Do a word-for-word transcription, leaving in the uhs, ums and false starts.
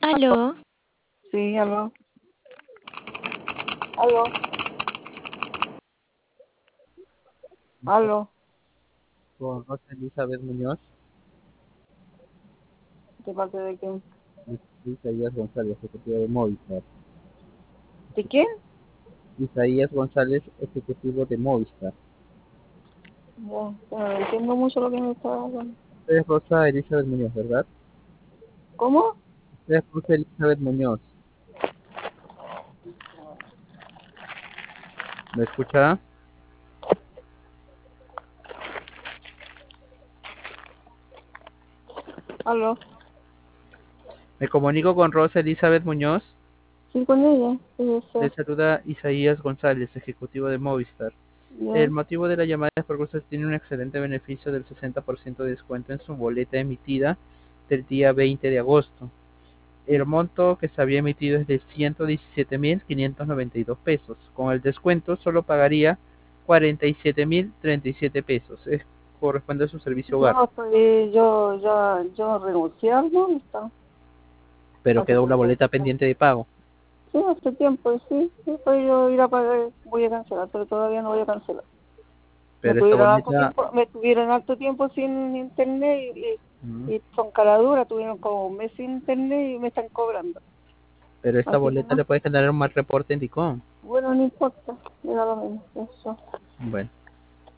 Aló, Sí, aló. Aló. Aló. Con Rosa Elizabeth Muñoz ¿De parte de quién? y Isaías González, ejecutivo de Movistar. ¿De quién? Isaías González, ejecutivo de Movistar. Ya, ya no entiendo mucho lo que me está hablando. Usted es Rosa Elizabeth Muñoz, ¿verdad? ¿Cómo? Usted es Rosa Elizabeth Muñoz. ¿Me escucha? Aló. Me comunico con Rosa Elizabeth Muñoz. Sí, con ella. Sí, Le sí. saluda Isaías González, ejecutivo de Movistar. Ya. El motivo de la llamada es porque usted tiene un excelente beneficio del sesenta por ciento de descuento en su boleta emitida del día veinte de agosto. El monto que se había emitido es de ciento diecisiete mil quinientos noventa y dos pesos. Con el descuento solo pagaría cuarenta y siete mil treinta y siete pesos. Es, corresponde a su servicio hogar. Yo estoy, yo, yo, yo renuncié al Movistar. Pero Hace quedó una como, boleta pendiente de pago. sí, hace tiempo, sí. Después yo ir a pagar, voy a cancelar, pero todavía no voy a cancelar. Me Pero esta tuvieron harto boleta... tiempo, me tuvieron harto tiempo sin internet y, mm, y, y son caraduras, tuvieron como un mes sin internet y me están cobrando. Pero esta Así que boleta no, le puede generar un mal reporte en DICOM. bueno, no importa, me da lo mismo, eso. Bueno.